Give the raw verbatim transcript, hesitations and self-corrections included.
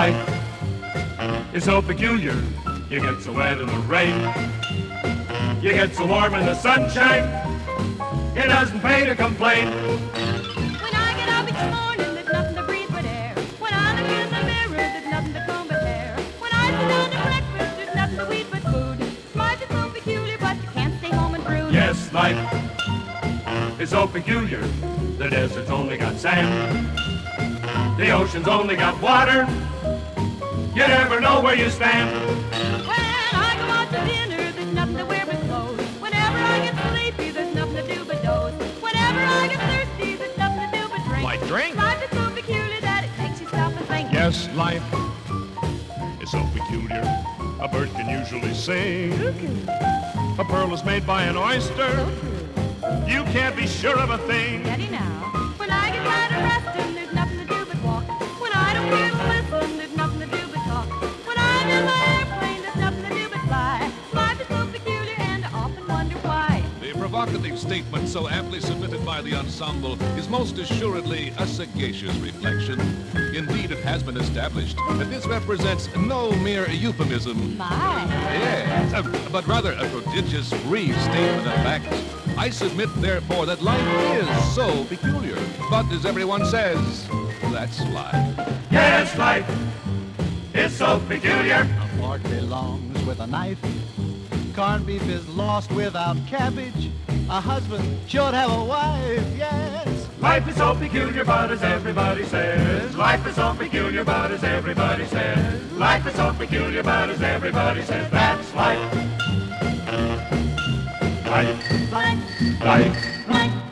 life is so peculiar. You get so wet in the rain, you get so warm in the sunshine, it doesn't pay to complain. When I get up each morning, there's nothing to breathe but air. When I look in the mirror, there's nothing to comb but hair. When I sit down to breakfast, there's nothing to eat but food. Life is so peculiar, but you can't stay home and brood. Yes, life is so peculiar. The desert's only got sand, the ocean's only got water. You never know where you stand. When I go out to dinner, there's nothing to wear but clothes. Whenever I get sleepy, there's nothing to do but doze. Whenever I get thirsty, there's nothing to do but drink. Like drink? Life is so peculiar that it makes you stop and think. Yes, life is so peculiar. A bird can usually sing. A pearl is made by an oyster. You can't be sure of a thing. Steady now. When I get tired of resting, there's nothing to do but walk. When I don't care to listen, there's nothing to do but talk. When I'm in my airplane, there's nothing to do but fly. Life is so peculiar, and I often wonder why. The provocative statement so aptly submitted by the ensemble is most assuredly a sagacious reflection. Indeed, it has been established that this represents no mere euphemism. My. Yes, uh, but rather a prodigious brief statement of facts. I submit, therefore, that life is so peculiar. But as everyone says, that's life. Yes, life is so peculiar. A fork belongs with a knife. Corned beef is lost without cabbage. A husband should have a wife, yes. Life is so peculiar, but as everybody says, life is so peculiar, but as everybody says, life is so peculiar, but as everybody says, that's life. Life, Life, life. life.